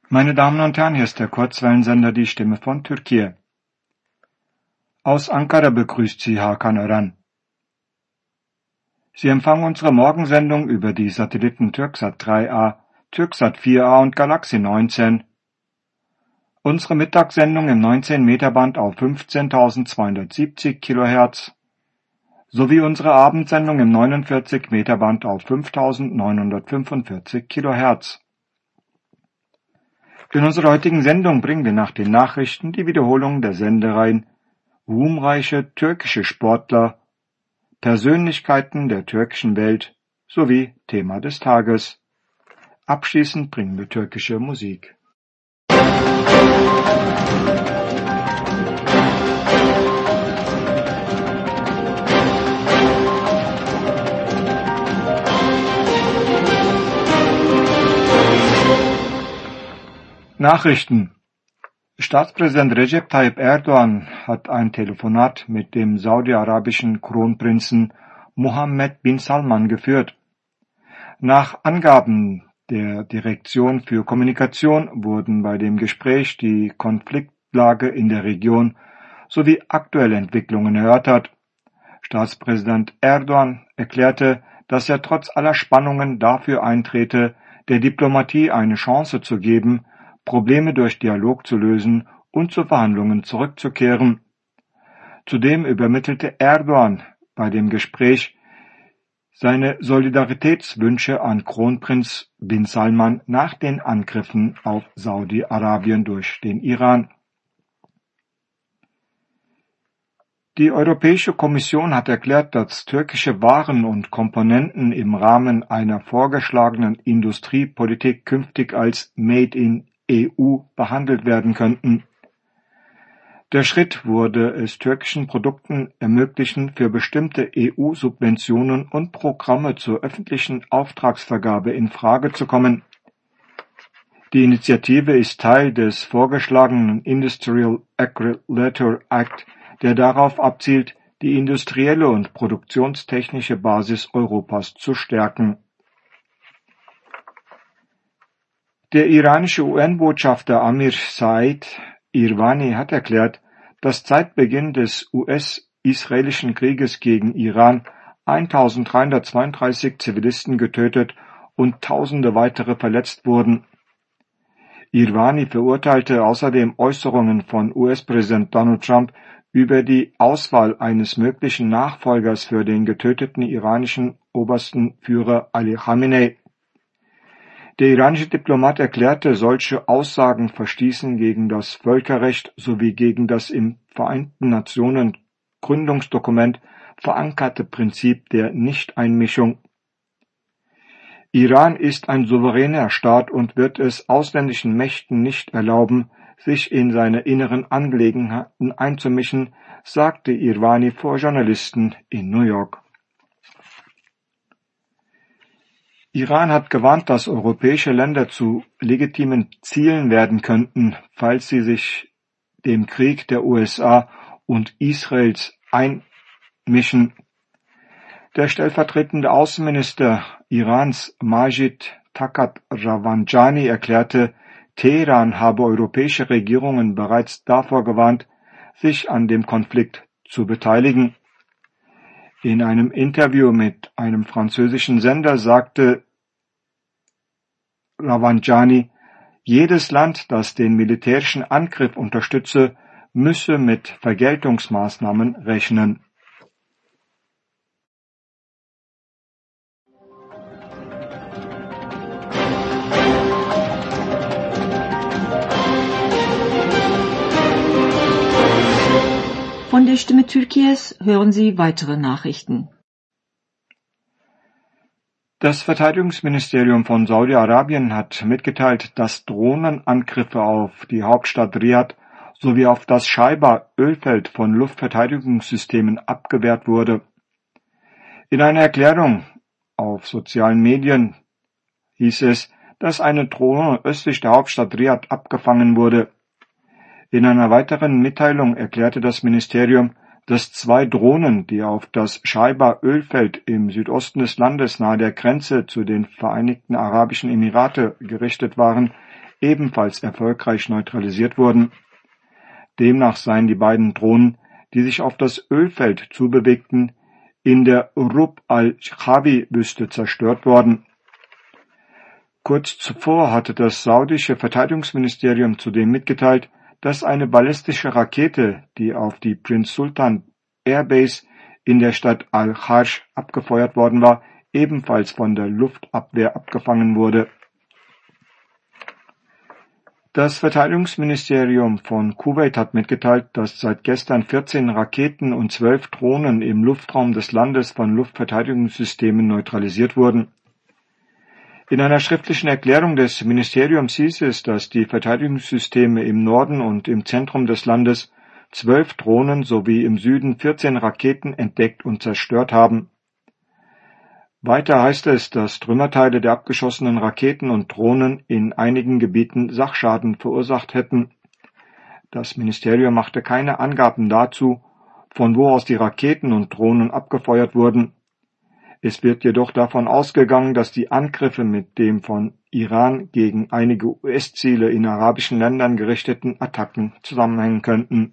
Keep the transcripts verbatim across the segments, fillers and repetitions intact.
Meine Damen und Herren, hier ist der Kurzwellensender Die Stimme von Türkei. Aus Ankara begrüßt Sie Hakan Ören. Sie empfangen unsere Morgensendung über die Satelliten Türksat drei A, Türksat vier A und Galaxy neunzehn. Unsere Mittagssendung im neunzehn Meter Band auf fünfzehntausendzweihundertsiebzig Kilohertz sowie unsere Abendsendung im neunundvierzig Meter Band auf fünftausendneunhundertfünfundvierzig Kilohertz. In unserer heutigen Sendung bringen wir nach den Nachrichten die Wiederholung der Sendereihen Ruhmreiche türkische Sportler, Persönlichkeiten der türkischen Welt sowie Thema des Tages. Abschließend bringen wir türkische Musik. Nachrichten. Staatspräsident Recep Tayyip Erdogan hat ein Telefonat mit dem saudi-arabischen Kronprinzen Mohammed bin Salman geführt. Nach Angaben der Direktion für Kommunikation wurden bei dem Gespräch die Konfliktlage in der Region sowie aktuelle Entwicklungen erörtert. Staatspräsident Erdogan erklärte, dass er trotz aller Spannungen dafür eintrete, der Diplomatie eine Chance zu geben, Probleme durch Dialog zu lösen und zu Verhandlungen zurückzukehren. Zudem übermittelte Erdogan bei dem Gespräch seine Solidaritätswünsche an Kronprinz bin Salman nach den Angriffen auf Saudi-Arabien durch den Iran. Die Europäische Kommission hat erklärt, dass türkische Waren und Komponenten im Rahmen einer vorgeschlagenen Industriepolitik künftig als Made in E U behandelt werden könnten. Der Schritt würde es türkischen Produkten ermöglichen, für bestimmte E U-Subventionen und Programme zur öffentlichen Auftragsvergabe in Frage zu kommen. Die Initiative ist Teil des vorgeschlagenen Industrial Accelerator Act, der darauf abzielt, die industrielle und produktionstechnische Basis Europas zu stärken. Der iranische U N-Botschafter Amir Said Irvani hat erklärt, dass seit Beginn des U S-israelischen Krieges gegen Iran eintausenddreihundertzweiunddreißig Zivilisten getötet und Tausende weitere verletzt wurden. Irvani verurteilte außerdem Äußerungen von U S-Präsident Donald Trump über die Auswahl eines möglichen Nachfolgers für den getöteten iranischen obersten Führer Ali Khamenei. Der iranische Diplomat erklärte, solche Aussagen verstießen gegen das Völkerrecht sowie gegen das im Vereinten Nationen Gründungsdokument verankerte Prinzip der Nichteinmischung. Iran ist ein souveräner Staat und wird es ausländischen Mächten nicht erlauben, sich in seine inneren Angelegenheiten einzumischen, sagte Irvani vor Journalisten in New York. Iran hat gewarnt, dass europäische Länder zu legitimen Zielen werden könnten, falls sie sich dem Krieg der U S A und Israels einmischen. Der stellvertretende Außenminister Irans Majid Takht Ravanjani erklärte, Teheran habe europäische Regierungen bereits davor gewarnt, sich an dem Konflikt zu beteiligen. In einem Interview mit einem französischen Sender sagte Ravanjani, jedes Land, das den militärischen Angriff unterstütze, müsse mit Vergeltungsmaßnahmen rechnen. Von der Stimme Türkies hören Sie weitere Nachrichten. Das Verteidigungsministerium von Saudi-Arabien hat mitgeteilt, dass Drohnenangriffe auf die Hauptstadt Riad sowie auf das Schaiba-Ölfeld von Luftverteidigungssystemen abgewehrt wurde. In einer Erklärung auf sozialen Medien hieß es, dass eine Drohne östlich der Hauptstadt Riad abgefangen wurde. In einer weiteren Mitteilung erklärte das Ministerium, dass zwei Drohnen, die auf das Schaiba-Ölfeld im Südosten des Landes nahe der Grenze zu den Vereinigten Arabischen Emirate gerichtet waren, ebenfalls erfolgreich neutralisiert wurden. Demnach seien die beiden Drohnen, die sich auf das Ölfeld zubewegten, in der Rub al-Khawi-Wüste zerstört worden. Kurz zuvor hatte das saudische Verteidigungsministerium zudem mitgeteilt, dass eine ballistische Rakete, die auf die Prince Sultan Airbase in der Stadt Al-Kharj abgefeuert worden war, ebenfalls von der Luftabwehr abgefangen wurde. Das Verteidigungsministerium von Kuwait hat mitgeteilt, dass seit gestern vierzehn Raketen und zwölf Drohnen im Luftraum des Landes von Luftverteidigungssystemen neutralisiert wurden. In einer schriftlichen Erklärung des Ministeriums hieß es, dass die Verteidigungssysteme im Norden und im Zentrum des Landes zwölf Drohnen sowie im Süden vierzehn Raketen entdeckt und zerstört haben. Weiter heißt es, dass Trümmerteile der abgeschossenen Raketen und Drohnen in einigen Gebieten Sachschaden verursacht hätten. Das Ministerium machte keine Angaben dazu, von wo aus die Raketen und Drohnen abgefeuert wurden. Es wird jedoch davon ausgegangen, dass die Angriffe mit dem von Iran gegen einige U S-Ziele in arabischen Ländern gerichteten Attacken zusammenhängen könnten.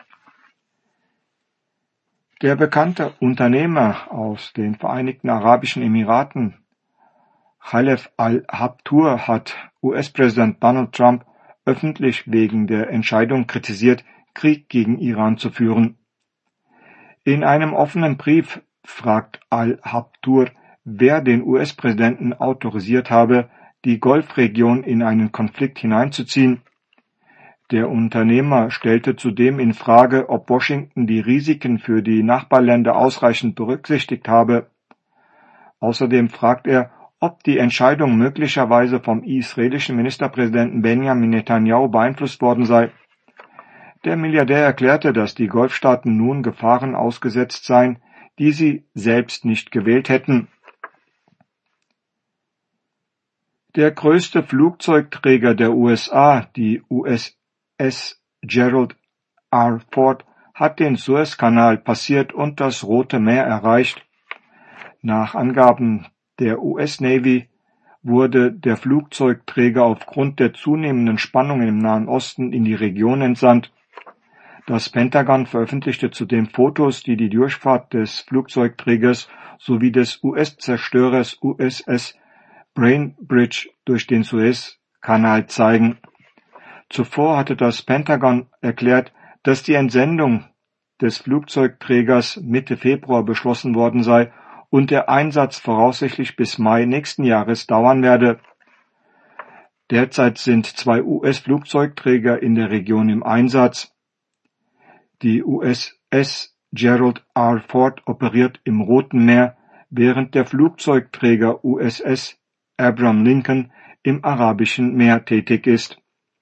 Der bekannte Unternehmer aus den Vereinigten Arabischen Emiraten, Khalef al-Habtour, hat U S-Präsident Donald Trump öffentlich wegen der Entscheidung kritisiert, Krieg gegen Iran zu führen. In einem offenen Brief fragt al-Habtour, wer den U S-Präsidenten autorisiert habe, die Golfregion in einen Konflikt hineinzuziehen. Der Unternehmer stellte zudem in Frage, ob Washington die Risiken für die Nachbarländer ausreichend berücksichtigt habe. Außerdem fragt er, ob die Entscheidung möglicherweise vom israelischen Ministerpräsidenten Benjamin Netanyahu beeinflusst worden sei. Der Milliardär erklärte, dass die Golfstaaten nun Gefahren ausgesetzt seien, die sie selbst nicht gewählt hätten. Der größte Flugzeugträger der U S A, die U S S Gerald R. Ford, hat den Suezkanal passiert und das Rote Meer erreicht. Nach Angaben der U S Navy wurde der Flugzeugträger aufgrund der zunehmenden Spannungen im Nahen Osten in die Region entsandt. Das Pentagon veröffentlichte zudem Fotos, die die Durchfahrt des Flugzeugträgers sowie des U S-Zerstörers U S S Bainbridge durch den Suezkanal zeigen. Zuvor hatte das Pentagon erklärt, dass die Entsendung des Flugzeugträgers Mitte Februar beschlossen worden sei und der Einsatz voraussichtlich bis Mai nächsten Jahres dauern werde. Derzeit sind zwei U S-Flugzeugträger in der Region im Einsatz. Die U S S Gerald R. Ford operiert im Roten Meer, während der Flugzeugträger U S S Abraham Lincoln im Arabischen Meer tätig ist.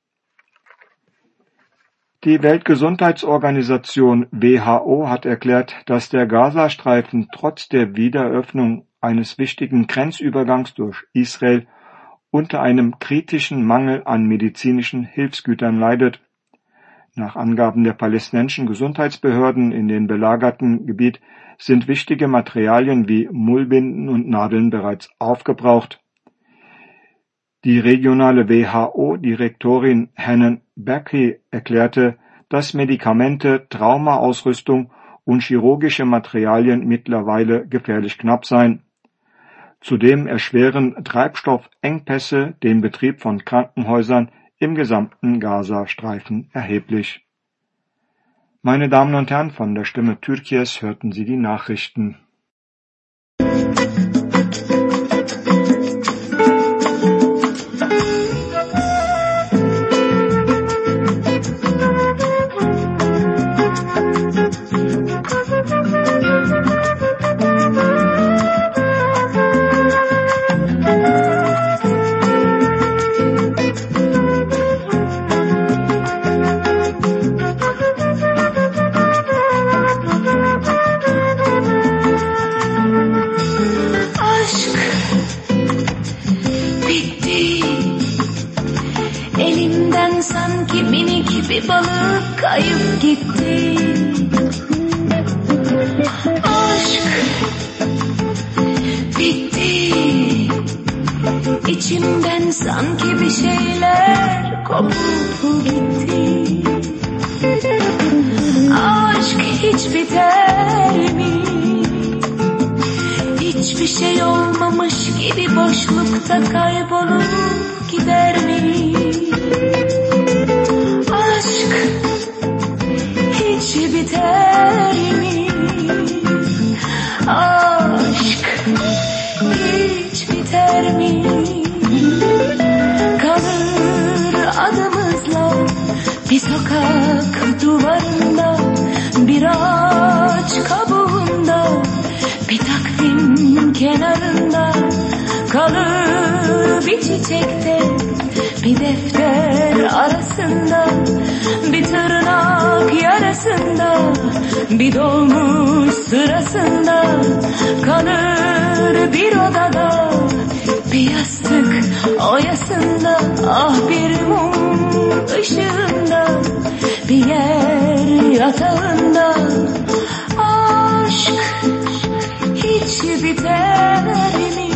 Die Weltgesundheitsorganisation W H O hat erklärt, dass der Gazastreifen trotz der Wiedereröffnung eines wichtigen Grenzübergangs durch Israel unter einem kritischen Mangel an medizinischen Hilfsgütern leidet. Nach Angaben der palästinensischen Gesundheitsbehörden in den belagerten Gebiet sind wichtige Materialien wie Mullbinden und Nadeln bereits aufgebraucht. Die regionale W H O-Direktorin Hannon Becky erklärte, dass Medikamente, Traumaausrüstung und chirurgische Materialien mittlerweile gefährlich knapp seien. Zudem erschweren Treibstoffengpässe den Betrieb von Krankenhäusern im gesamten Gazastreifen erheblich. Meine Damen und Herren, von der Stimme Türkiye's hörten Sie die Nachrichten. Bir balık kayıp gitti. Aşk bitti. İçimden sanki bir şeyler kopup gitti. Aşk hiç biter mi? Hiçbir şey olmamış gibi boşlukta kaybolup gider mi? Aşk hiç biter mi? Aşk hiç biter mi? Kalır adımızla bir sokak duvarında, bir ağaç kabuğunda, bir takvim kenarında. Kalır bir çiçekte, bir defter arasında, bir tırnak yarasında, bir dolmuş sırasında. Kalır bir odada, bir yastık oyasında, ah bir mum ışığında, bir yer yatağında. Aşk hiç biter mi?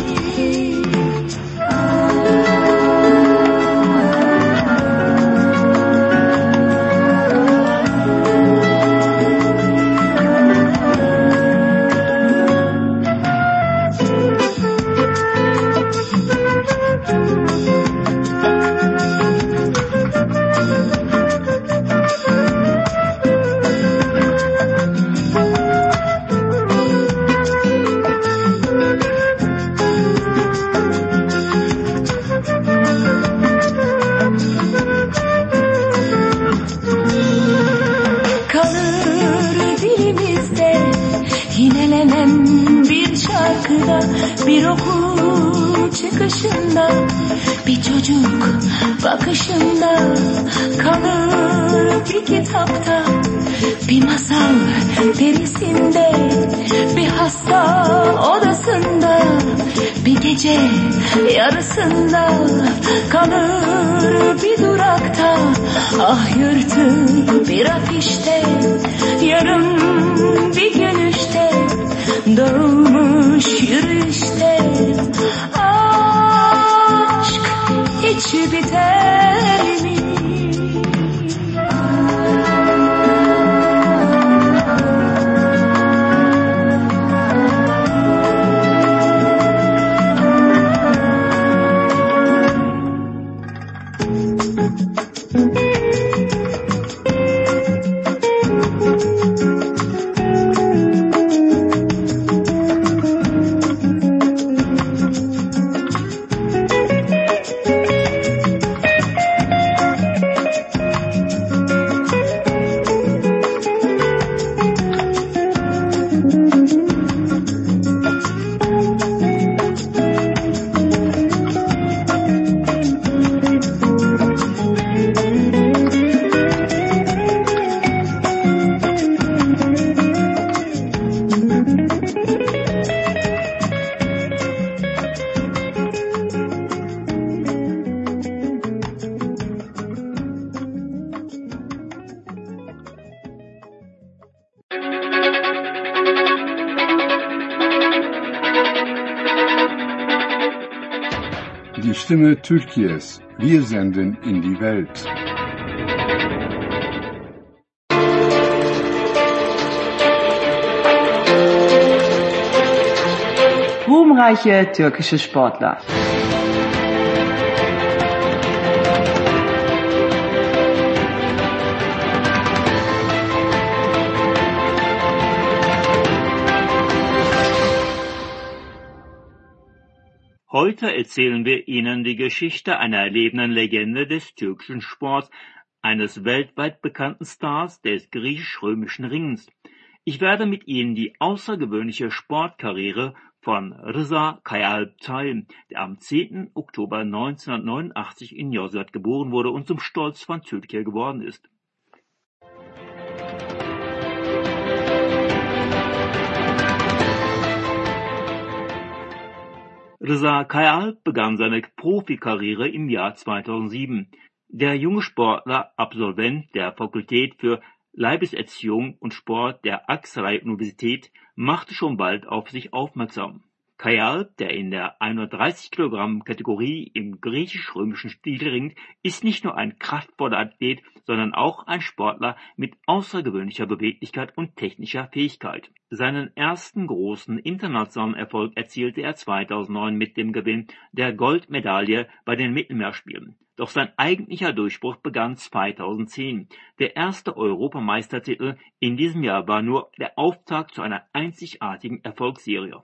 Bir okul çıkışında, bir çocuk bakışında. Kalır bir kitapta, bir masal derisinde, bir hasta odasında, bir gece yarısında. Kalır bir durakta, ah yırtık bir afişte, yarım bir gülüşte, dağılmış yürüyüşte. Aşk hiç biter mi? Die Stimme Türkiye's. Wir senden in die Welt. Ruhmreiche türkische Sportler. Heute erzählen wir Ihnen die Geschichte einer lebenden Legende des türkischen Sports, eines weltweit bekannten Stars des griechisch-römischen Ringens. Ich werde mit Ihnen die außergewöhnliche Sportkarriere von Rıza Kayaalp teilen, der am zehnten Oktober neunzehnhundertneunundachtzig in Yozgat geboren wurde und zum Stolz von Türkiye geworden ist. Rıza Kayaalp begann seine Profikarriere im Jahr zweitausendsieben. Der junge Sportler, Absolvent der Fakultät für Leibeserziehung und Sport der Aksaray Universität, machte schon bald auf sich aufmerksam. Kai Alp, der in der hundertdreißig Kilogramm Kategorie im griechisch-römischen Stil ringt, ist nicht nur ein kraftvoller Athlet, sondern auch ein Sportler mit außergewöhnlicher Beweglichkeit und technischer Fähigkeit. Seinen ersten großen internationalen Erfolg erzielte er zweitausendneun mit dem Gewinn der Goldmedaille bei den Mittelmeerspielen. Doch sein eigentlicher Durchbruch begann zweitausendzehn. Der erste Europameistertitel in diesem Jahr war nur der Auftakt zu einer einzigartigen Erfolgsserie.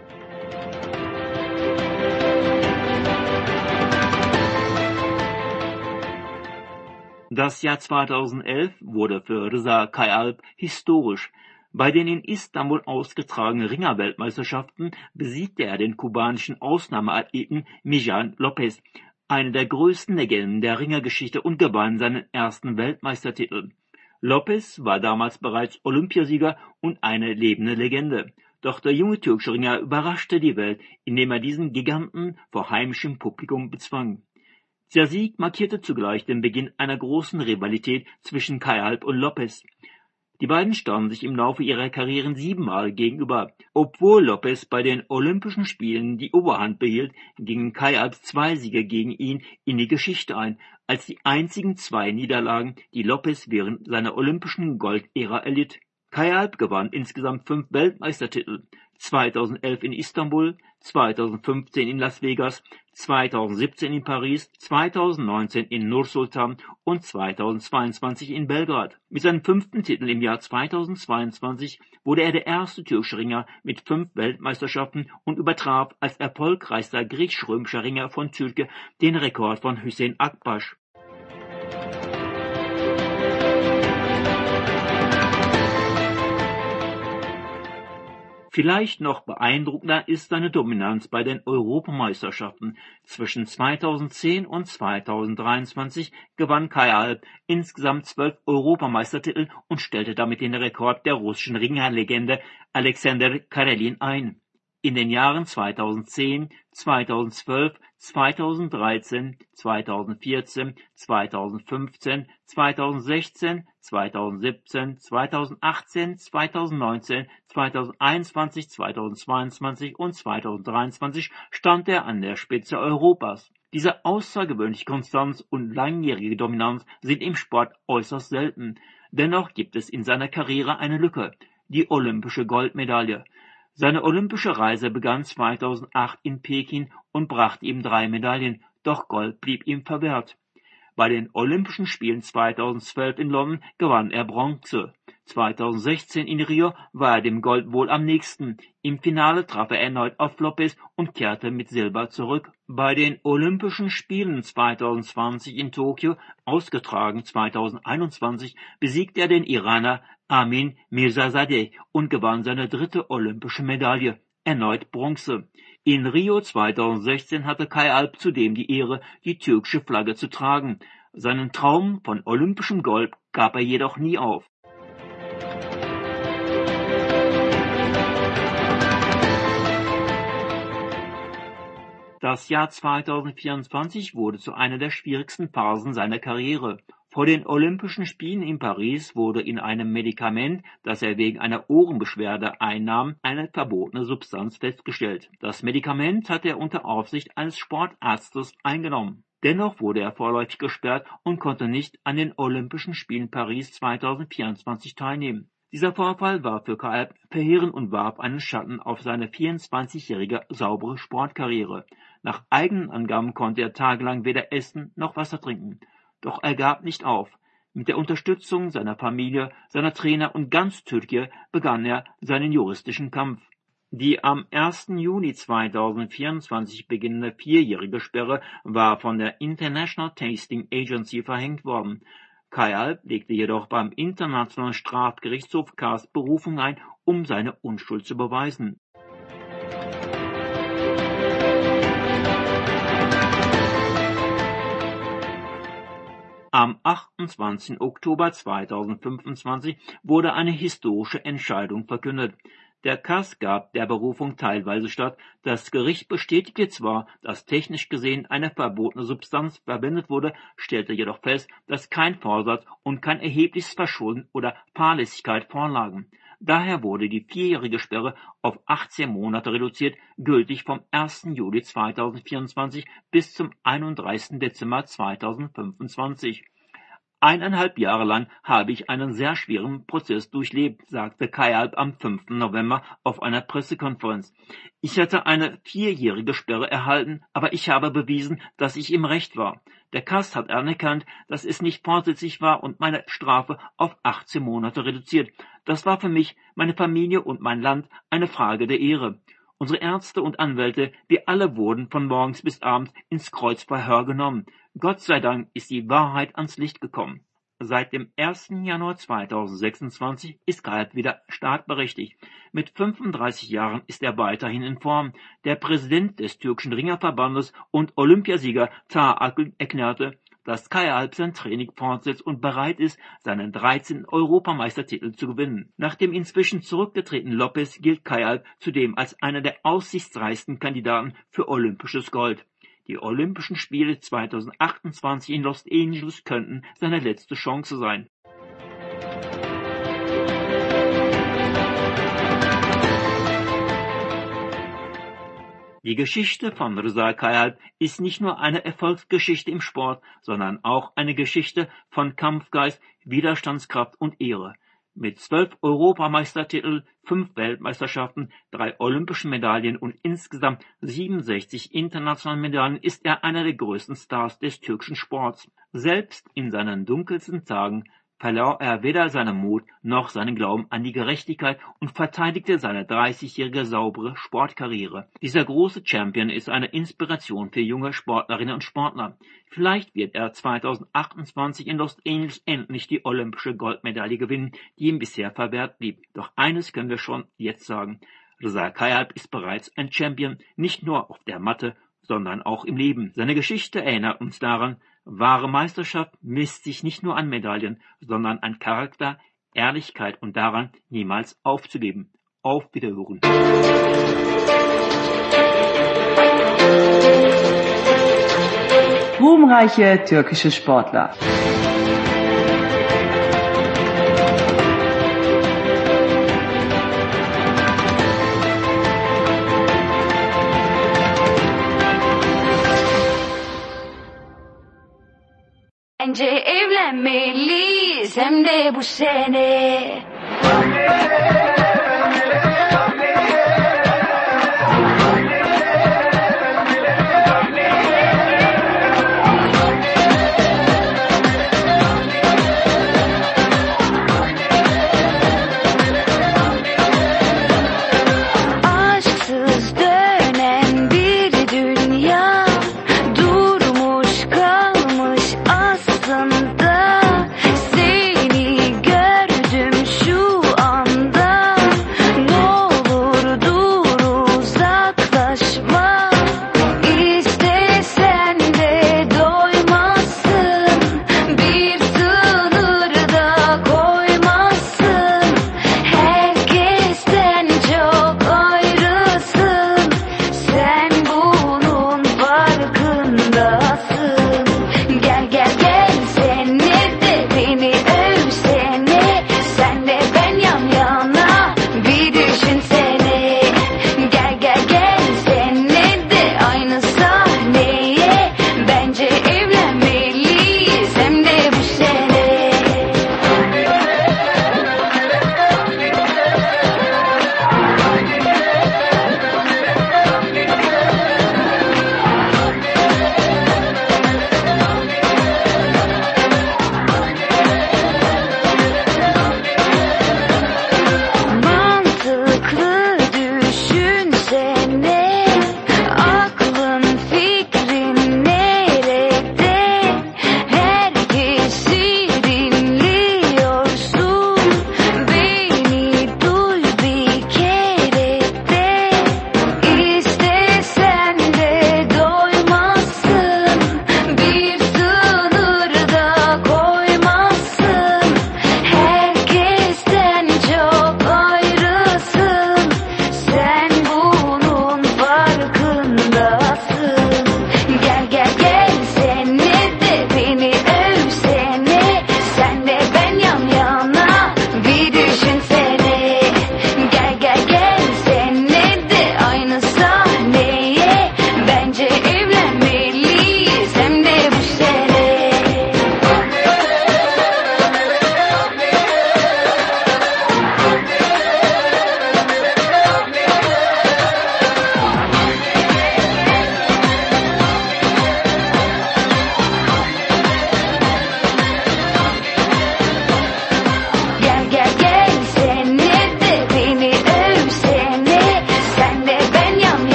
Das Jahr zweitausendelf wurde für Rıza Kayaalp historisch. Bei den in Istanbul ausgetragenen Ringerweltmeisterschaften besiegte er den kubanischen Ausnahmeathleten Millán López, eine der größten Legenden der Ringergeschichte, und gewann seinen ersten Weltmeistertitel. López war damals bereits Olympiasieger und eine lebende Legende. Doch der junge türkische Ringer überraschte die Welt, indem er diesen Giganten vor heimischem Publikum bezwang. Der Sieg markierte zugleich den Beginn einer großen Rivalität zwischen Kayaalp und López. Die beiden standen sich im Laufe ihrer Karrieren siebenmal gegenüber. Obwohl López bei den Olympischen Spielen die Oberhand behielt, gingen Kayaalps zwei Siege gegen ihn in die Geschichte ein, als die einzigen zwei Niederlagen, die López während seiner olympischen Goldära erlitt. Kayaalp gewann insgesamt fünf Weltmeistertitel, zweitausendelf in Istanbul, zweitausendfünfzehn in Las Vegas, zweitausendsiebzehn in Paris, zweitausendneunzehn in Nur-Sultan und zweitausendzweiundzwanzig in Belgrad. Mit seinem fünften Titel im Jahr zweitausendzweiundzwanzig wurde er der erste türkische Ringer mit fünf Weltmeisterschaften und übertraf als erfolgreichster griechisch-römischer Ringer von Türkiye den Rekord von Hüseyin Akbaş. Vielleicht noch beeindruckender ist seine Dominanz bei den Europameisterschaften. Zwischen zweitausendzehn und zweitausenddreiundzwanzig gewann Kayaalp insgesamt zwölf Europameistertitel und stellte damit den Rekord der russischen Ringerlegende Alexander Karelin ein. In den Jahren zweitausendzehn, zweitausendzwölf, zweitausenddreizehn, zweitausendvierzehn, zweitausendfünfzehn, zweitausendsechzehn, zweitausendsiebzehn, zweitausendachtzehn, zweitausendneunzehn, zweitausendeinundzwanzig, zweitausendzweiundzwanzig und zweitausenddreiundzwanzig stand er an der Spitze Europas. Diese außergewöhnliche Konstanz und langjährige Dominanz sind im Sport äußerst selten. Dennoch gibt es in seiner Karriere eine Lücke: die olympische Goldmedaille. Seine olympische Reise begann zweitausendacht in Peking und brachte ihm drei Medaillen, doch Gold blieb ihm verwehrt. Bei den Olympischen Spielen zweitausendzwölf in London gewann er Bronze. zweitausendsechzehn in Rio war er dem Gold wohl am nächsten. Im Finale traf er erneut auf López und kehrte mit Silber zurück. Bei den Olympischen Spielen zweitausendzwanzig in Tokio, ausgetragen zweitausendeinundzwanzig, besiegte er den Iraner Amin Mirzazadeh und gewann seine dritte olympische Medaille, erneut Bronze. In Rio zweitausendsechzehn hatte Kayaalp zudem die Ehre, die türkische Flagge zu tragen. Seinen Traum von olympischem Gold gab er jedoch nie auf. Das Jahr zweitausendvierundzwanzig wurde zu einer der schwierigsten Phasen seiner Karriere. Vor den Olympischen Spielen in Paris wurde in einem Medikament, das er wegen einer Ohrenbeschwerde einnahm, eine verbotene Substanz festgestellt. Das Medikament hatte er unter Aufsicht eines Sportarztes eingenommen. Dennoch wurde er vorläufig gesperrt und konnte nicht an den Olympischen Spielen Paris zweitausendvierundzwanzig teilnehmen. Dieser Vorfall war für Kayaalp verheerend und warf einen Schatten auf seine vierundzwanzigjährige saubere Sportkarriere. Nach eigenen Angaben konnte er tagelang weder essen noch Wasser trinken. Doch er gab nicht auf. Mit der Unterstützung seiner Familie, seiner Trainer und ganz Türkei begann er seinen juristischen Kampf. Die am ersten Juni zweitausendvierundzwanzig beginnende vierjährige Sperre war von der International Testing Agency verhängt worden. Kayaalp legte jedoch beim Internationalen Strafgerichtshof Kars Berufung ein, um seine Unschuld zu beweisen. Am achtundzwanzigsten Oktober zweitausendfünfundzwanzig wurde eine historische Entscheidung verkündet. Der Kars gab der Berufung teilweise statt. Das Gericht bestätigte zwar, dass technisch gesehen eine verbotene Substanz verwendet wurde, stellte jedoch fest, dass kein Vorsatz und kein erhebliches Verschulden oder Fahrlässigkeit vorlagen. Daher wurde die vierjährige Sperre auf achtzehn Monate reduziert, gültig vom ersten Juli zweitausendvierundzwanzig bis zum einunddreißigsten Dezember zweitausendfünfundzwanzig. Eineinhalb Jahre lang habe ich einen sehr schweren Prozess durchlebt, sagte Kayalp am fünften November auf einer Pressekonferenz. Ich hätte eine vierjährige Sperre erhalten, aber ich habe bewiesen, dass ich im Recht war. Der Kast hat anerkannt, dass es nicht vorsätzlich war und meine Strafe auf achtzehn Monate reduziert. Das war für mich, meine Familie und mein Land eine Frage der Ehre. Unsere Ärzte und Anwälte, wir alle wurden von morgens bis abends ins Kreuzverhör genommen. Gott sei Dank ist die Wahrheit ans Licht gekommen. Seit dem ersten Januar zweitausendsechsundzwanzig ist Kayalp wieder startberechtigt. Mit fünfunddreißig Jahren ist er weiterhin in Form. Der Präsident des türkischen Ringerverbandes und Olympiasieger Taha Akgül erklärte, dass Kayalp sein Training fortsetzt und bereit ist, seinen dreizehnten Europameistertitel zu gewinnen. Nach dem inzwischen zurückgetretenen Lopez gilt Kayalp zudem als einer der aussichtsreichsten Kandidaten für olympisches Gold. Die Olympischen Spiele zweitausendachtundzwanzig in Los Angeles könnten seine letzte Chance sein. Die Geschichte von Rıza Kayalp ist nicht nur eine Erfolgsgeschichte im Sport, sondern auch eine Geschichte von Kampfgeist, Widerstandskraft und Ehre. Mit zwölf Europameistertiteln, fünf Weltmeisterschaften, drei olympischen Medaillen und insgesamt siebenundsechzig internationalen Medaillen ist er einer der größten Stars des türkischen Sports. Selbst in seinen dunkelsten Tagen verlor er weder seinen Mut noch seinen Glauben an die Gerechtigkeit und verteidigte seine dreißigjährige saubere Sportkarriere. Dieser große Champion ist eine Inspiration für junge Sportlerinnen und Sportler. Vielleicht wird er zweitausendachtundzwanzig in Los Angeles endlich die olympische Goldmedaille gewinnen, die ihm bisher verwehrt blieb. Doch eines können wir schon jetzt sagen: Rıza Kayalp ist bereits ein Champion, nicht nur auf der Matte, sondern auch im Leben. Seine Geschichte erinnert uns daran, wahre Meisterschaft misst sich nicht nur an Medaillen, sondern an Charakter, Ehrlichkeit und daran, niemals aufzugeben. Auf Wiederhören. Ruhmreiche türkische Sportler. Bence evlenmeliyiz hem de bu sene. Aşksız dönen bir dünya durmuş kalmış aslında. Seni gördüm şu anda. Ne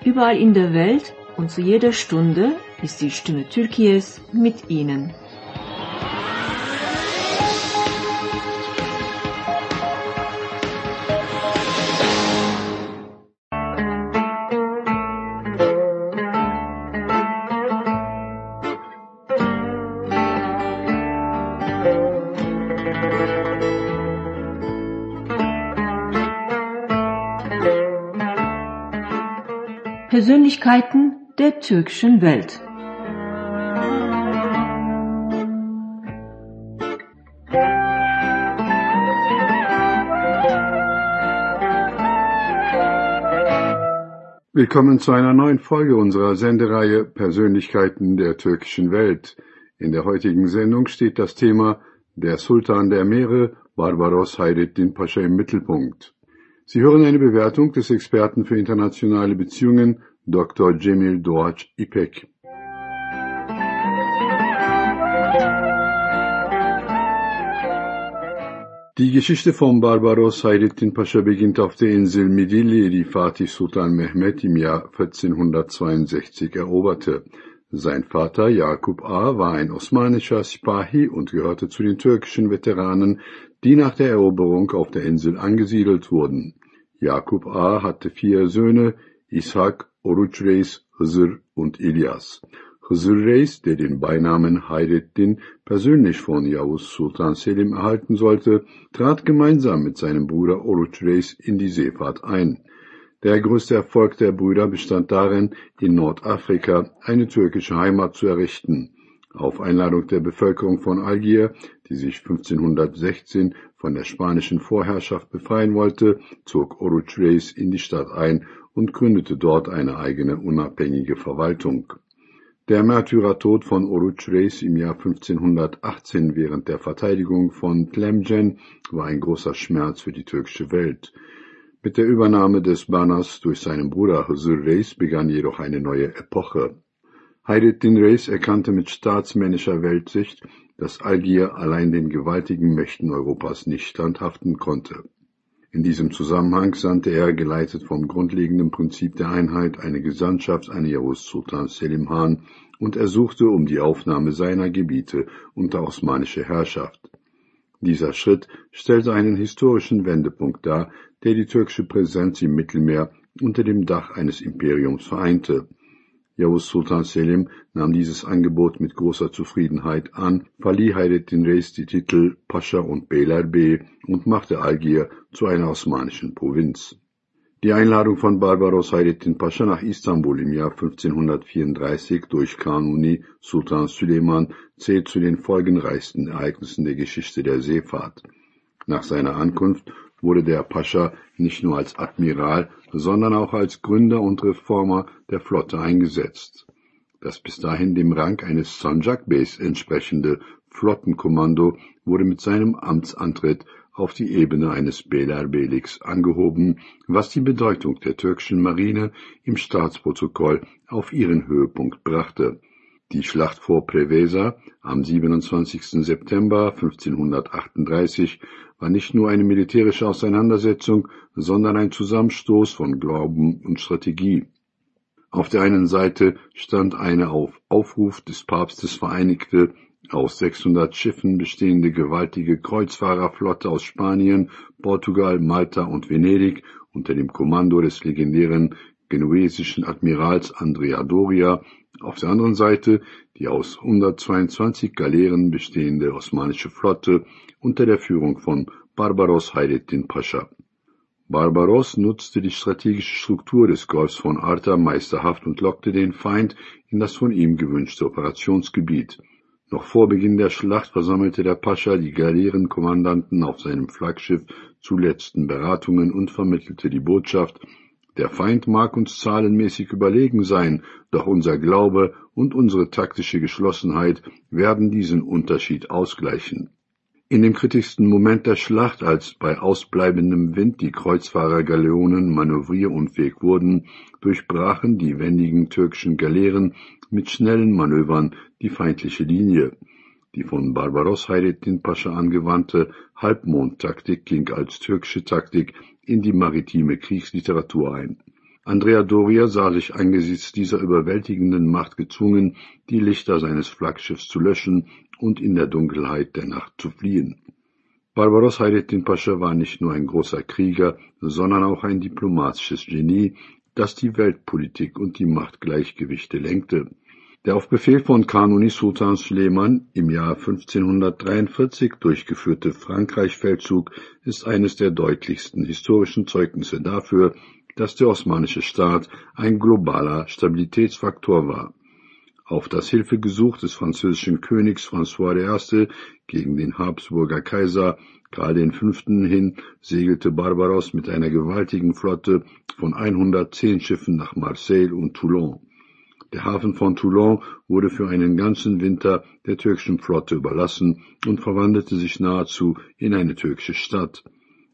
Überall in der Welt und zu jeder Stunde ist die Stimme Türkiye's mit Ihnen. Persönlichkeiten der türkischen Welt. Willkommen zu einer neuen Folge unserer Sendereihe Persönlichkeiten der türkischen Welt. In der heutigen Sendung steht das Thema Der Sultan der Meere, Barbaros Hayrettin Pascha im Mittelpunkt. Sie hören eine Bewertung des Experten für internationale Beziehungen, Doktor Cemil Doğaç İpek. Die Geschichte von Barbaros Hayrettin Pascha beginnt auf der Insel Midilli, die Fatih Sultan Mehmed im Jahr vierzehnhundertzweiundsechzig eroberte. Sein Vater Yakup Ağa war ein osmanischer Sipahi und gehörte zu den türkischen Veteranen, die nach der Eroberung auf der Insel angesiedelt wurden. Yakup Ağa hatte vier Söhne, Ishak, Oruç Reis, Hızır und Ilyas. Hızır Reis, der den Beinamen Hayrettin persönlich von Yavuz Sultan Selim erhalten sollte, trat gemeinsam mit seinem Bruder Oruç Reis in die Seefahrt ein. Der größte Erfolg der Brüder bestand darin, in Nordafrika eine türkische Heimat zu errichten. Auf Einladung der Bevölkerung von Algier, die sich fünfzehnhundertsechzehn von der spanischen Vorherrschaft befreien wollte, zog Oruç Reis in die Stadt ein und gründete dort eine eigene unabhängige Verwaltung. Der Märtyrertod von Oruç Reis im Jahr fünfzehnhundertachtzehn während der Verteidigung von Tlemcen war ein großer Schmerz für die türkische Welt. Mit der Übernahme des Banners durch seinen Bruder Hızır Reis begann jedoch eine neue Epoche. Hayrettin Reis erkannte mit staatsmännischer Weltsicht, dass Algier allein den gewaltigen Mächten Europas nicht standhaften konnte. In diesem Zusammenhang sandte er, geleitet vom grundlegenden Prinzip der Einheit, eine Gesandtschaft an Yavuz Sultan Selim Han und ersuchte um die Aufnahme seiner Gebiete unter osmanische Herrschaft. Dieser Schritt stellte einen historischen Wendepunkt dar, der die türkische Präsenz im Mittelmeer unter dem Dach eines Imperiums vereinte. Yavuz Sultan Selim nahm dieses Angebot mit großer Zufriedenheit an, verlieh Hayrettin Reis die Titel Pascha und Beylerbey und machte Algier zu einer osmanischen Provinz. Die Einladung von Barbaros Hayrettin Pascha nach Istanbul im Jahr fünfzehnhundertvierunddreißig durch Kanuni Sultan Süleyman zählt zu den folgenreichsten Ereignissen der Geschichte der Seefahrt. Nach seiner Ankunft wurde der Pascha nicht nur als Admiral, sondern auch als Gründer und Reformer der Flotte eingesetzt. Das bis dahin dem Rang eines Sancak Beys entsprechende Flottenkommando wurde mit seinem Amtsantritt auf die Ebene eines Beylerbeyliks angehoben, was die Bedeutung der türkischen Marine im Staatsprotokoll auf ihren Höhepunkt brachte. Die Schlacht vor Preveza am siebenundzwanzigsten September fünfzehnhundertachtunddreißig war nicht nur eine militärische Auseinandersetzung, sondern ein Zusammenstoß von Glauben und Strategie. Auf der einen Seite stand eine auf Aufruf des Papstes vereinigte, aus sechshundert Schiffen bestehende gewaltige Kreuzfahrerflotte aus Spanien, Portugal, Malta und Venedig unter dem Kommando des legendären genuesischen Admirals Andrea Doria, auf der anderen Seite die aus hundertzweiundzwanzig Galeeren bestehende osmanische Flotte unter der Führung von Barbaros Hayrettin Pascha. Barbaros nutzte die strategische Struktur des Golfs von Arta meisterhaft und lockte den Feind in das von ihm gewünschte Operationsgebiet. Noch vor Beginn der Schlacht versammelte der Pascha die Galeerenkommandanten auf seinem Flaggschiff zu letzten Beratungen und vermittelte die Botschaft: Der Feind mag uns zahlenmäßig überlegen sein, doch unser Glaube und unsere taktische Geschlossenheit werden diesen Unterschied ausgleichen. In dem kritischsten Moment der Schlacht, als bei ausbleibendem Wind die Kreuzfahrergaleonen manövrierunfähig wurden, durchbrachen die wendigen türkischen Galeeren mit schnellen Manövern die feindliche Linie. Die von Barbaros Hayrettin Pascha angewandte Halbmondtaktik ging als türkische Taktik in die maritime Kriegsliteratur ein. Andrea Doria sah sich angesichts dieser überwältigenden Macht gezwungen, die Lichter seines Flaggschiffs zu löschen und in der Dunkelheit der Nacht zu fliehen. Barbaros Hayrettin Pascha war nicht nur ein großer Krieger, sondern auch ein diplomatisches Genie, das die Weltpolitik und die Machtgleichgewichte lenkte. Der auf Befehl von Kanuni Sultan Süleyman im Jahr fünfzehnhundertdreiundvierzig durchgeführte Frankreich-Feldzug ist eines der deutlichsten historischen Zeugnisse dafür, dass der osmanische Staat ein globaler Stabilitätsfaktor war. Auf das Hilfegesuch des französischen Königs François der Erste gegen den Habsburger Kaiser Karl der Fünfte hin segelte Barbaros mit einer gewaltigen Flotte von hundertzehn Schiffen nach Marseille und Toulon. Der Hafen von Toulon wurde für einen ganzen Winter der türkischen Flotte überlassen und verwandelte sich nahezu in eine türkische Stadt.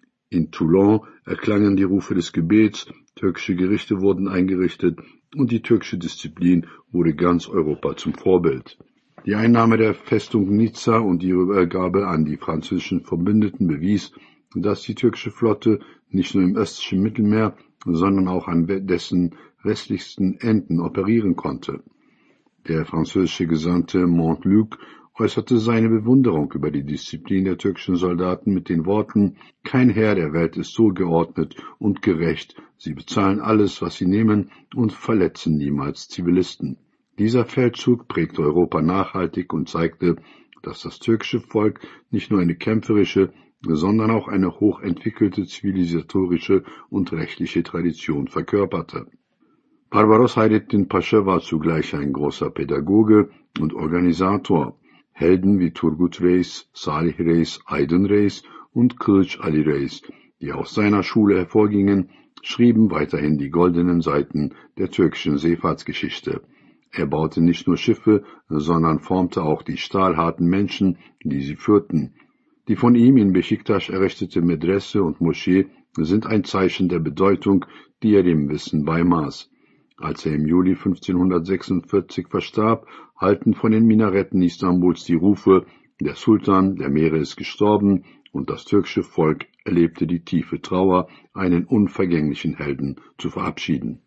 In Toulon erklangen die Rufe des Gebets, türkische Gerichte wurden eingerichtet und die türkische Disziplin wurde ganz Europa zum Vorbild. Die Einnahme der Festung Nizza und die Übergabe an die französischen Verbündeten bewies, dass die türkische Flotte nicht nur im östlichen Mittelmeer, sondern auch an dessen westlichsten Enden operieren konnte. Der französische Gesandte Montluc äußerte seine Bewunderung über die Disziplin der türkischen Soldaten mit den Worten: Kein Heer der Welt ist so geordnet und gerecht, sie bezahlen alles, was sie nehmen, und verletzen niemals Zivilisten. Dieser Feldzug prägte Europa nachhaltig und zeigte, dass das türkische Volk nicht nur eine kämpferische, sondern auch eine hochentwickelte zivilisatorische und rechtliche Tradition verkörperte. Barbaros Hayrettin Pascha war zugleich ein großer Pädagoge und Organisator. Helden wie Turgut Reis, Salih Reis, Aydın Reis und Kılıç Ali Reis, die aus seiner Schule hervorgingen, schrieben weiterhin die goldenen Seiten der türkischen Seefahrtsgeschichte. Er baute nicht nur Schiffe, sondern formte auch die stahlharten Menschen, die sie führten. Die von ihm in Beşiktaş errichtete Medrese und Moschee sind ein Zeichen der Bedeutung, die er dem Wissen beimaß. Als er im Juli fünfzehnhundertsechsundvierzig verstarb, hallten von den Minaretten Istanbuls die Rufe: Der Sultan der Meere ist gestorben, und das türkische Volk erlebte die tiefe Trauer, einen unvergänglichen Helden zu verabschieden.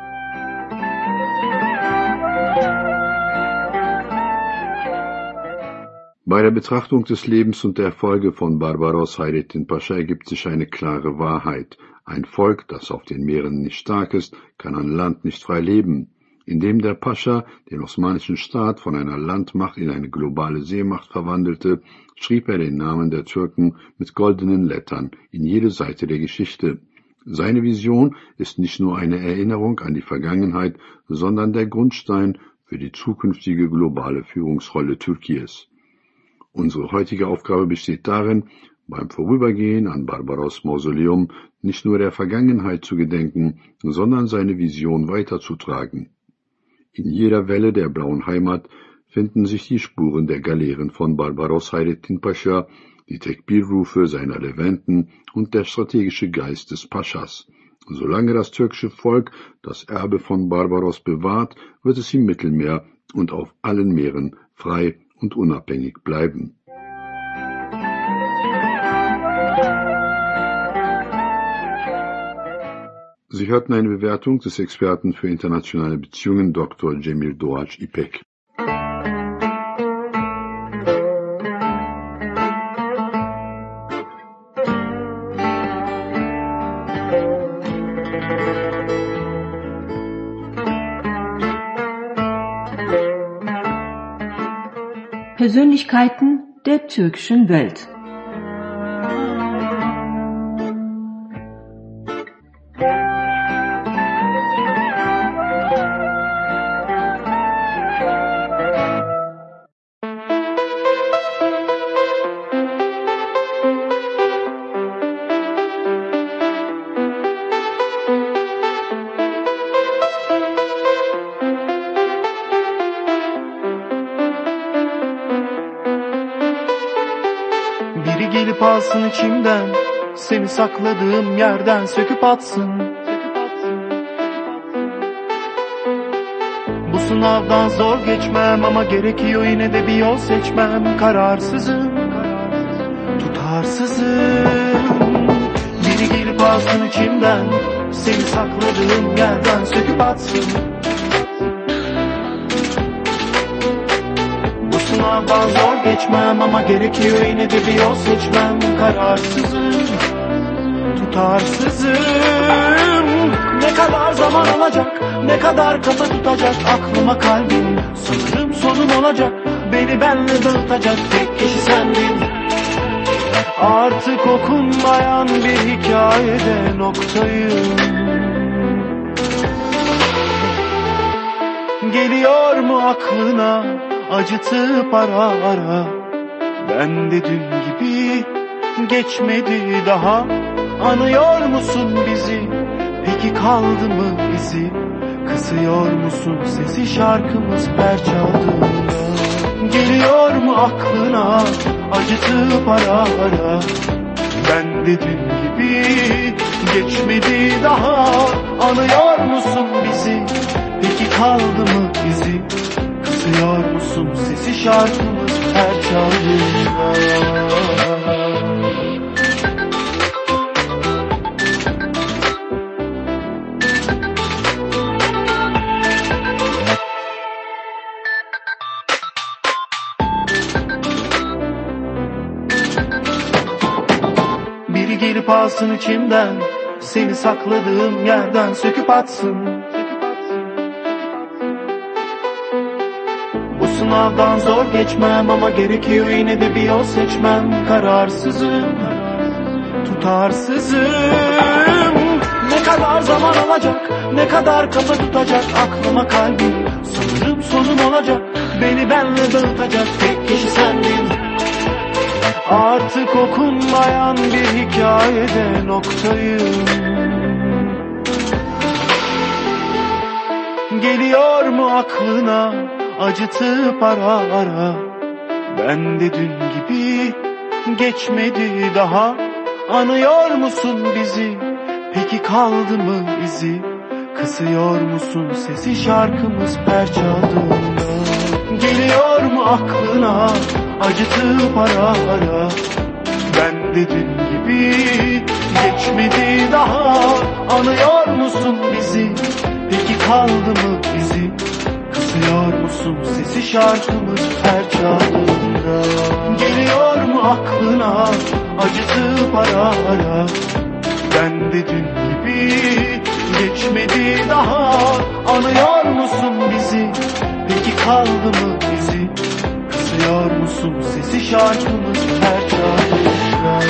Bei der Betrachtung des Lebens und der Erfolge von Barbaros Hayrettin Pascha ergibt sich eine klare Wahrheit. Ein Volk, das auf den Meeren nicht stark ist, kann an Land nicht frei leben. Indem der Pascha den osmanischen Staat von einer Landmacht in eine globale Seemacht verwandelte, schrieb er den Namen der Türken mit goldenen Lettern in jede Seite der Geschichte. Seine Vision ist nicht nur eine Erinnerung an die Vergangenheit, sondern der Grundstein für die zukünftige globale Führungsrolle Türkiens. Unsere heutige Aufgabe besteht darin, beim Vorübergehen an Barbaros Mausoleum nicht nur der Vergangenheit zu gedenken, sondern seine Vision weiterzutragen. In jeder Welle der blauen Heimat finden sich die Spuren der Galeeren von Barbaros Hayrettin Pascha, die Tekbirrufe seiner Leventen und der strategische Geist des Paschas. Solange das türkische Volk das Erbe von Barbaros bewahrt, wird es im Mittelmeer und auf allen Meeren frei und unabhängig bleiben. Sie hörten eine Bewertung des Experten für internationale Beziehungen Doktor Cemil Doğaç İpek. Persönlichkeiten der türkischen Welt. Biri gelip alsın içimden, seni sakladığım yerden söküp atsın. Bu sınavdan zor geçmem ama gerekiyor yine de bir yol seçmem. Kararsızım, tutarsızım. Biri gelip alsın içimden, seni sakladığım yerden söküp atsın. Bu sınavdan zor geçmem ama gerekiyor yine de bir yol seçmem. Kararsızım, tutarsızım. Ne kadar zaman alacak, ne kadar kafa tutacak aklıma kalbim. Sanırım sonum olacak, beni benle dağıtacak tek kişi sendin. Artık okunmayan bir hikayede noktayım. Geliyor mu aklına acıtıp ara ara? Ben de dün gibi geçmedi daha. Anıyor musun bizi? Peki kaldı mı bizi? Kısıyor musun sesi şarkımız per çaldığında? Geliyor mu aklına acıtıp ara ara? Ben de dün gibi geçmedi daha. Anıyor musun bizi? Peki kaldı mı bizi? Kısıyor musun sesi şarkımız per çaldığında? Biri gelip alsın içimden, seni sakladığım yerden söküp atsın. Bu sınavdan zor geçmem ama gerekiyor yine de bir yol seçmem. Kararsızım, tutarsızım. Ne kadar zaman alacak, ne kadar kafa tutacak aklıma kalbim. Sanırım sonum olacak, beni benle dağıtacak tek kişi sendin. Artık okunmayan bir hikayede noktayım. Geliyor mu aklına acıtıp ara ara? Ben de dün gibi geçmedi daha. Anıyor musun bizi? Peki kaldı mı izi? Kısıyor musun sesi şarkımız per çaldığında? Geliyor mu aklına acıtıp ara ara? Ben de dün gibi geçmedi daha. Anıyor musun bizi? Peki kaldı mı bizi? Kısıyor musun sesi şarkımız her çaldığında? Geliyor mu aklına acıtıp ara ara? Ben de dün gibi geçmedi daha. Anıyor musun bizi? Peki kaldı mı bizi? Kısıyor musun sesi şarkımız her çaldığında?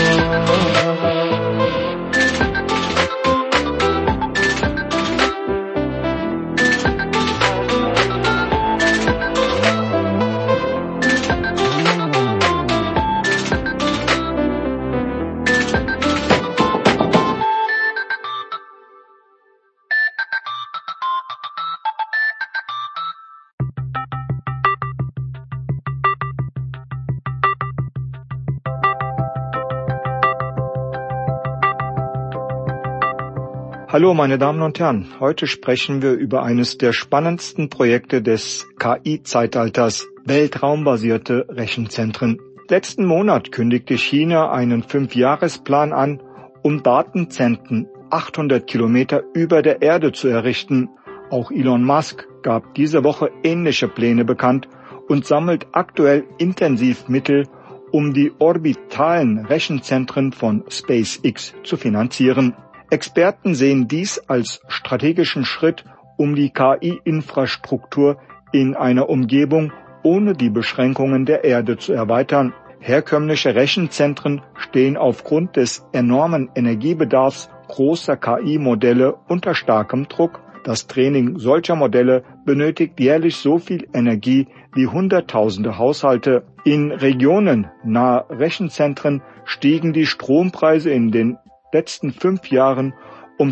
Hallo meine Damen und Herren, heute sprechen wir über eines der spannendsten Projekte des K I-Zeitalters, weltraumbasierte Rechenzentren. Letzten Monat kündigte China einen Fünfjahresplan an, um Datenzentren achthundert Kilometer über der Erde zu errichten. Auch Elon Musk gab diese Woche ähnliche Pläne bekannt und sammelt aktuell intensiv Mittel, um die orbitalen Rechenzentren von SpaceX zu finanzieren. Experten sehen dies als strategischen Schritt, um die K I-Infrastruktur in einer Umgebung ohne die Beschränkungen der Erde zu erweitern. Herkömmliche Rechenzentren stehen aufgrund des enormen Energiebedarfs großer K I-Modelle unter starkem Druck. Das Training solcher Modelle benötigt jährlich so viel Energie wie Hunderttausende Haushalte. In Regionen nahe Rechenzentren stiegen die Strompreise in den letzten fünf Jahren um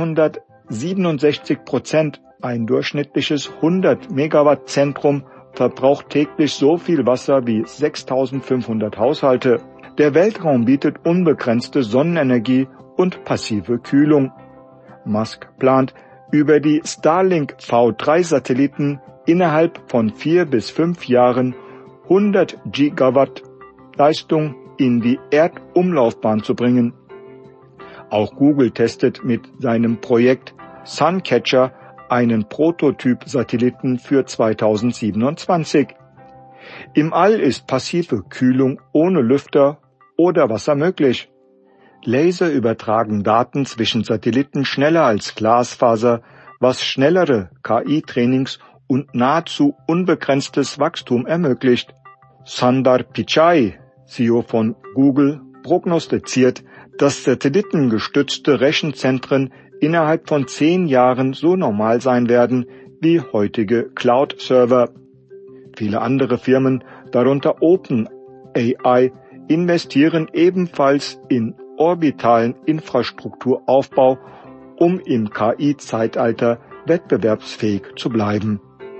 zweihundertsiebenundsechzig Prozent. Ein durchschnittliches hundert Megawatt Zentrum verbraucht täglich so viel Wasser wie sechstausendfünfhundert Haushalte. Der Weltraum bietet unbegrenzte Sonnenenergie und passive Kühlung. Musk plant, über die Starlink V drei Satelliten innerhalb von vier bis fünf Jahren hundert Gigawatt Leistung in die Erdumlaufbahn zu bringen. Auch Google testet mit seinem Projekt Suncatcher einen Prototyp-Satelliten für zweitausendsiebenundzwanzig. Im All ist passive Kühlung ohne Lüfter oder Wasser möglich. Laser übertragen Daten zwischen Satelliten schneller als Glasfaser, was schnellere K I-Trainings und nahezu unbegrenztes Wachstum ermöglicht. Sundar Pichai, C E O von Google, prognostiziert, dass satellitengestützte Rechenzentren innerhalb von zehn Jahren so normal sein werden wie heutige Cloud-Server. Viele andere Firmen, darunter OpenAI, investieren ebenfalls in orbitalen Infrastrukturaufbau, um im K I-Zeitalter wettbewerbsfähig zu bleiben.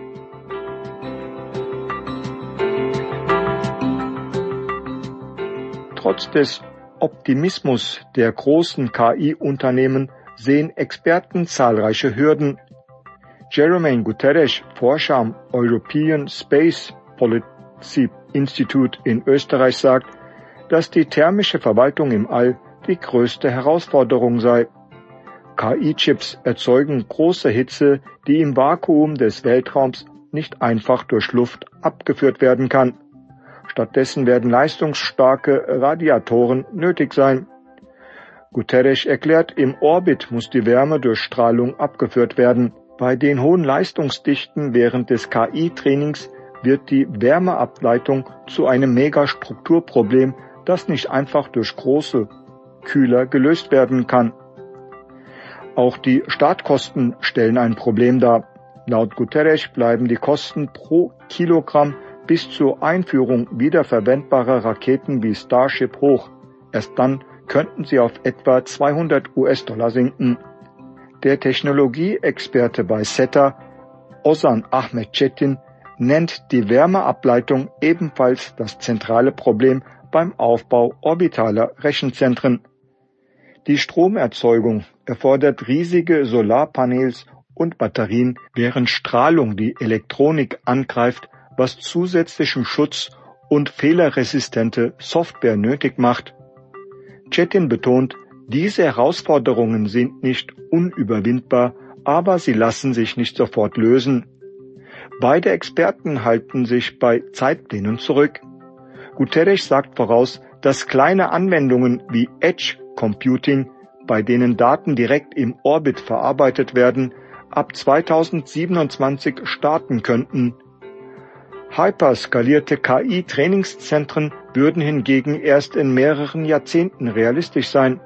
Trotz des Optimismus der großen K I-Unternehmen sehen Experten zahlreiche Hürden. Jermaine Guterres, Forscher am European Space Policy Institute in Österreich, sagt, dass die thermische Verwaltung im All die größte Herausforderung sei. K I-Chips erzeugen große Hitze, die im Vakuum des Weltraums nicht einfach durch Luft abgeführt werden kann. Stattdessen werden leistungsstarke Radiatoren nötig sein. Guterres erklärt, im Orbit muss die Wärme durch Strahlung abgeführt werden. Bei den hohen Leistungsdichten während des K I-Trainings wird die Wärmeableitung zu einem Megastrukturproblem, das nicht einfach durch große Kühler gelöst werden kann. Auch die Startkosten stellen ein Problem dar. Laut Guterres bleiben die Kosten pro Kilogramm bis zur Einführung wiederverwendbarer Raketen wie Starship hoch. Erst dann könnten sie auf etwa zweihundert US-Dollar sinken. Der Technologieexperte bei SETA, Ozan Ahmet Çetin, nennt die Wärmeableitung ebenfalls das zentrale Problem beim Aufbau orbitaler Rechenzentren. Die Stromerzeugung erfordert riesige Solarpanels und Batterien, während Strahlung die Elektronik angreift, was zusätzlichen Schutz und fehlerresistente Software nötig macht. Çetin betont, diese Herausforderungen sind nicht unüberwindbar, aber sie lassen sich nicht sofort lösen. Beide Experten halten sich bei Zeitplänen zurück. Guterres sagt voraus, dass kleine Anwendungen wie Edge Computing, bei denen Daten direkt im Orbit verarbeitet werden, ab zweitausendsiebenundzwanzig starten könnten. Hyperskalierte K I-Trainingszentren würden hingegen erst in mehreren Jahrzehnten realistisch sein.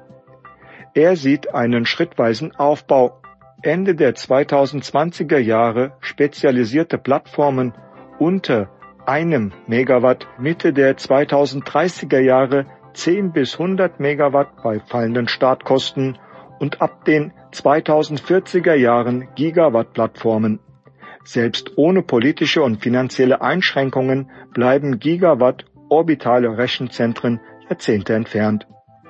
Er sieht einen schrittweisen Aufbau. Ende der zweitausendzwanziger Jahre spezialisierte Plattformen unter einem Megawatt, Mitte der zweitausenddreißiger Jahre zehn bis hundert Megawatt bei fallenden Startkosten und ab den zweitausendvierziger Jahren Gigawatt-Plattformen. Selbst ohne politische und finanzielle Einschränkungen bleiben Gigawatt orbitale Rechenzentren Jahrzehnte entfernt.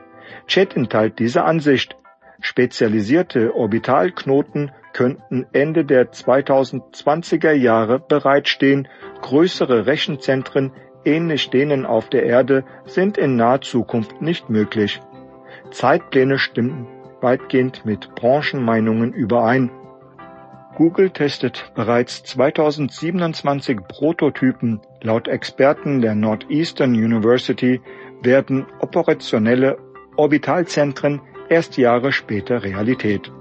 Çetin teilt diese Ansicht. Spezialisierte Orbitalknoten könnten Ende der zweitausendzwanziger Jahre bereitstehen. Größere Rechenzentren, ähnlich denen auf der Erde, sind in naher Zukunft nicht möglich. Zeitpläne stimmen weitgehend mit Branchenmeinungen überein. Google testet bereits zweitausendsiebenundzwanzig Prototypen. Laut Experten der Northeastern University werden operationelle Orbitalzentren erst Jahre später Realität.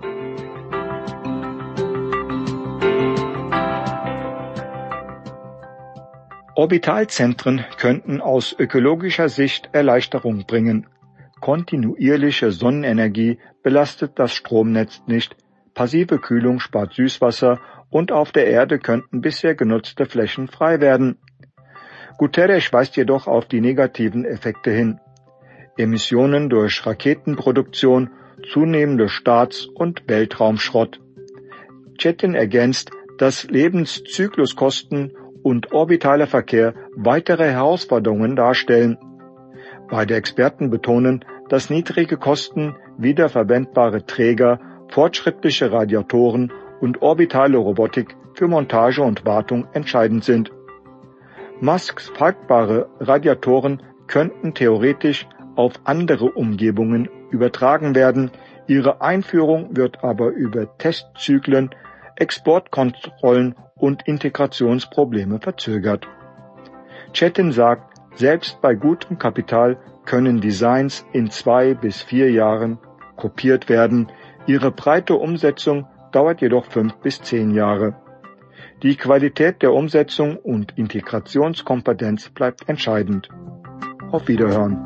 Orbitalzentren könnten aus ökologischer Sicht Erleichterung bringen. Kontinuierliche Sonnenenergie belastet das Stromnetz nicht, passive Kühlung spart Süßwasser und auf der Erde könnten bisher genutzte Flächen frei werden. Guterres weist jedoch auf die negativen Effekte hin. Emissionen durch Raketenproduktion, zunehmende Staats- und Weltraumschrott. Çetin ergänzt, dass Lebenszykluskosten und orbitaler Verkehr weitere Herausforderungen darstellen. Beide Experten betonen, dass niedrige Kosten, wiederverwendbare Träger, fortschrittliche Radiatoren und orbitale Robotik für Montage und Wartung entscheidend sind. Musks faltbare Radiatoren könnten theoretisch auf andere Umgebungen übertragen werden, Ihre Einführung wird aber über Testzyklen, Exportkontrollen und Integrationsprobleme verzögert. Çetin sagt, selbst bei gutem Kapital können Designs in zwei bis vier Jahren kopiert werden, ihre breite Umsetzung dauert jedoch fünf bis zehn Jahre. Die Qualität der Umsetzung und Integrationskompetenz bleibt entscheidend. Auf Wiederhören.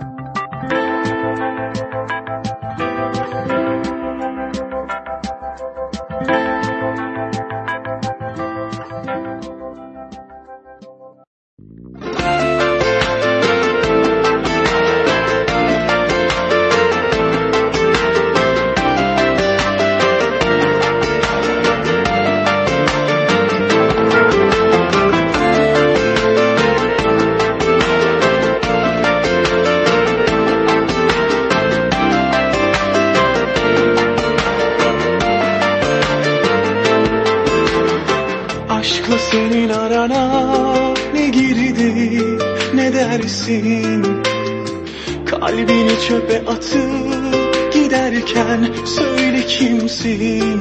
Aşkla senin arana ne girdi ne dersin? Kalbini çöpe atıp giderken söyle kimsin?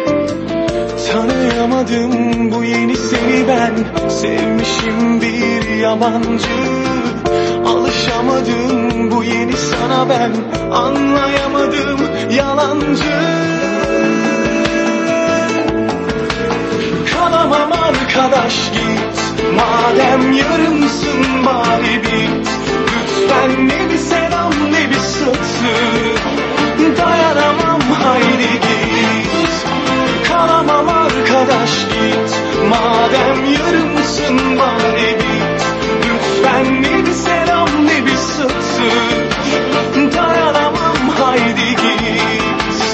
Tanıyamadım bu yeni seni ben, sevmişim bir yabancı. Alışamadım bu yeni sana ben, anlayamadım yalancı. Kalamam arkadaş git, madem yarımsın bari bit. Lütfen ne bir selam ne bir satır, dayanamam haydi git. Kalamam arkadaş git, madem yarımsın bari bit. Lütfen ne bir selam ne bir satır, dayanamam haydi git.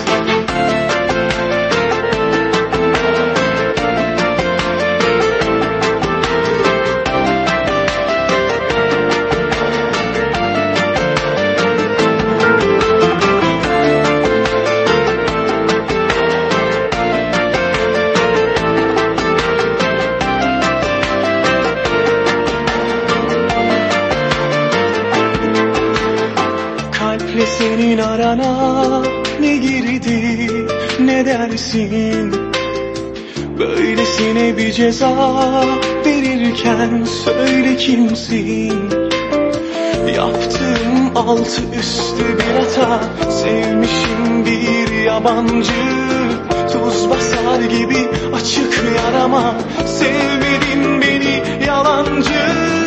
Senin arana ne girdi ne dersin? Böylesine bir ceza verirken söyle kimsin? Yaptığım altı üstü bir hata, sevmişim bir yabancı. Tuz basar gibi açık yarama, sevmedin beni yalancı.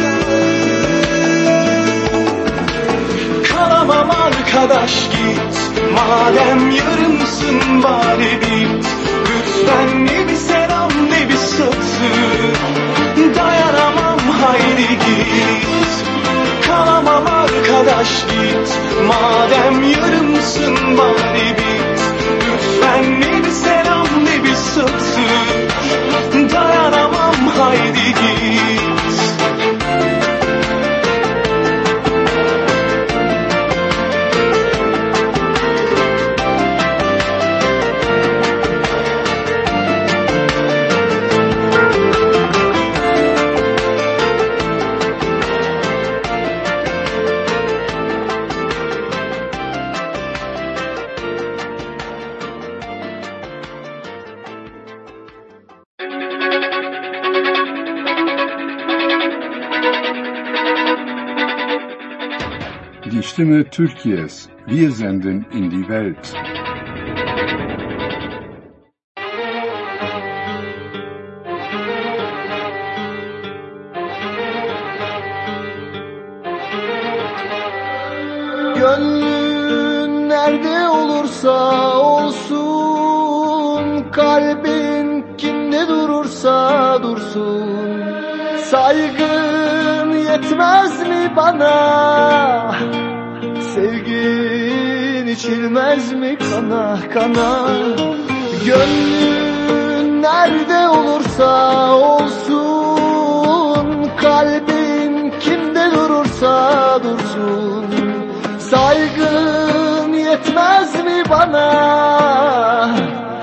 Kalamam arkadaş git, madem yarımsın bari bit. Lütfen ne bir selam ne bir satır, dayanamam haydi git. Kalamam arkadaş git, madem yarımsın bari bit. Lütfen ne bir selam ne bir satır, dayanamam haydi git. Die Stimme Türkiye's. Wir senden in die Welt. Gönlün nerede olursa olsun, kalbin kimde durursa dursun. Saygın yetmez mi bana? Sevgin içilmez mi kana kana? Gönlün nerede olursa olsun, kalbin kimde durursa dursun. Saygın yetmez mi bana?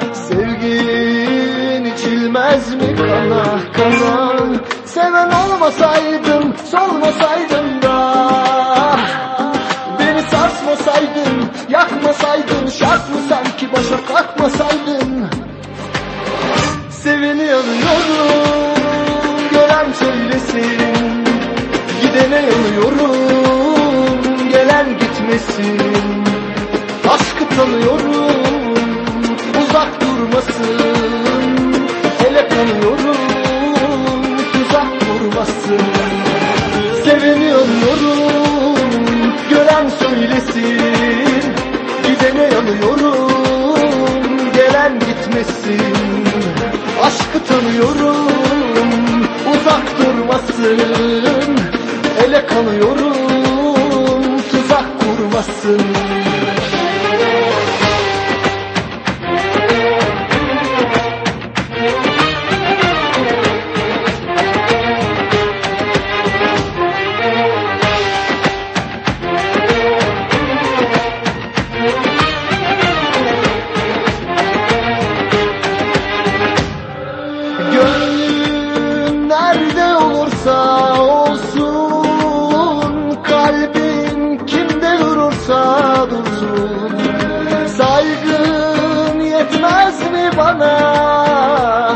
Sevgin içilmez mi kana kana? Seven olmasaydım, solmasaydım da, beni sarsmasaydın, yakmasaydın, şart mı sanki? başa kalkmasaydın. Seviniyorum, gören söylesin. Gidene yanıyorum, gelen gitmesin. Aşkı tanıyorum, uzak durmasın. Ele kanıyorum, tuzak kurmasın. Seviniyorum, gören söylesin. Gidene yanıyorum, gelen gitmesin. Aşkı tanıyorum, uzak durmasın. Ele kanıyorum, tuzak kurmasın. Gönlün nerede olursa olsun, kalbin kimde durursa dursun. Saygın yetmez mi bana?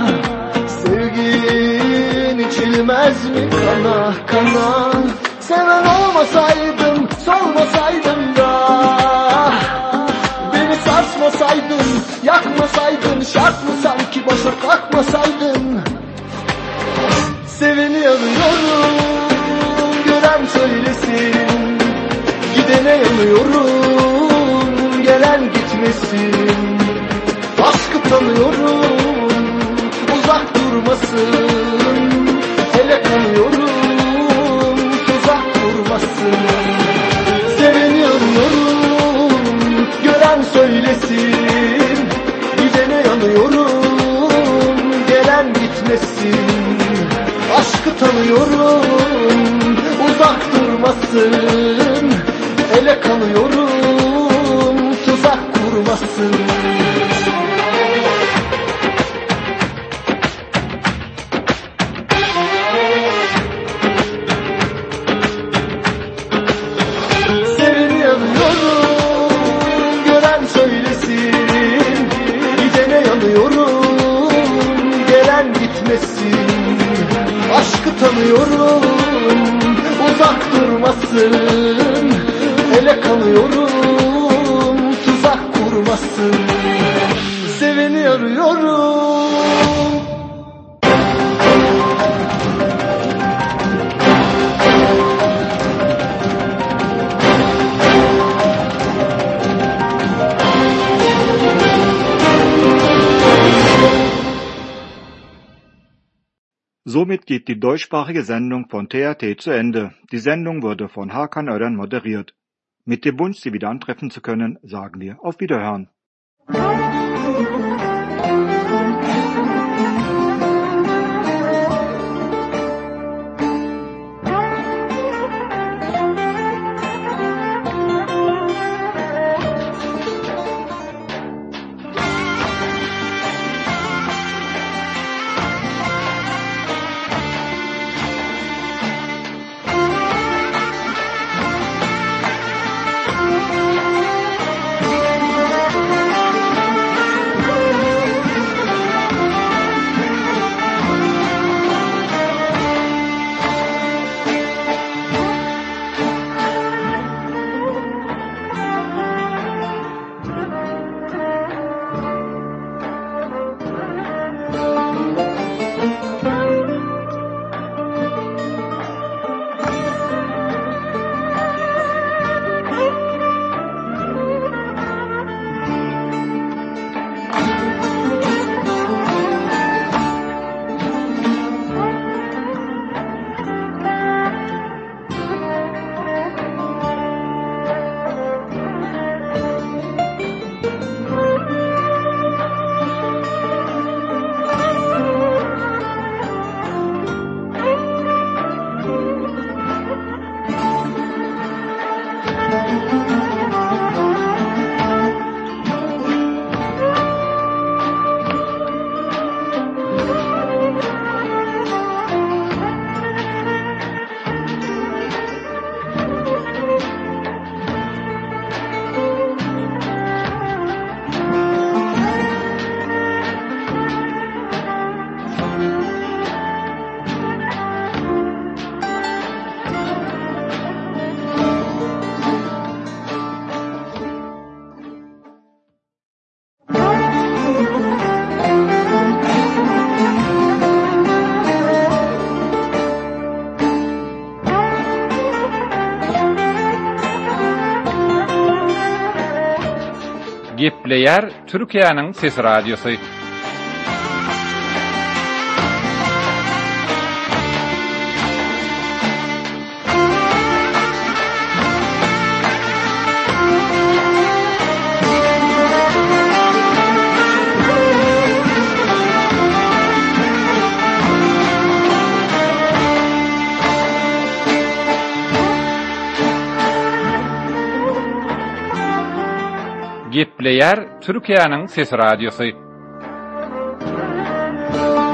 Sevgin içilmez mi kana kana? Seven olmasaydım, solmasaydım da. Beni sarsmasaydın, yakmasaydın, şart mı sanki başa kalkmasaydın? Seviniyorum, gören söylesin. Gidene yanıyorum, gelen gitmesin. Aşkı tanıyorum, uzak durmasın. Ele kanıyorum, tuzak kurmasın. Seviniyorum, gören söylesin. Gidene yanıyorum, gelen gitmesin. Aşkı tanıyorum, uzak durmasın. Ele kanıyorum, tuzak kurmasın. Seviniyorum, gören söylesin. Gidene yanıyorum, gelen gitmesin. Aşkı tanıyorum, uzak durmasın. Ele kanıyorum, tuzak kurmasın. Seviniyorum. Somit geht die deutschsprachige Sendung von T R T zu Ende. Die Sendung wurde von Hakan Ören moderiert. Mit dem Wunsch, Sie wieder antreffen zu können, sagen wir auf Wiederhören. Gepleyer Türkiye'nin Ses Radyosu. Gepleyer Türkiye'nin Ses Radyosu.